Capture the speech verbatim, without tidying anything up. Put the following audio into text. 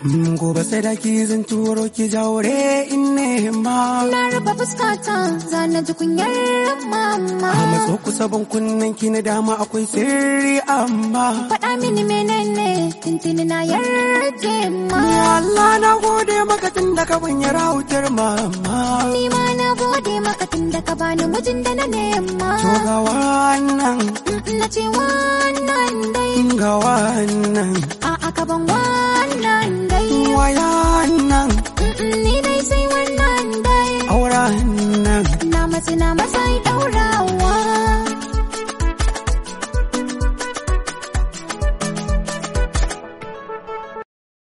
Gobe sai da ki zan turo ki jaure in nema. Na rufe fuskata zana ji kunyar mama. A matso kusa ban kunnen ki na dama akwai sirri amma. Faɗa mini menene tintini na yarje ma. Ya Allah na gode maka tun da ka banya rautar mama. Ni ma na gode maka tun da ka bani mijin da na nema. To ga wannan. Na ce wannan dai. Ga wannan. A'a ka ban wannan dai. Wayan nan. Ni dai sai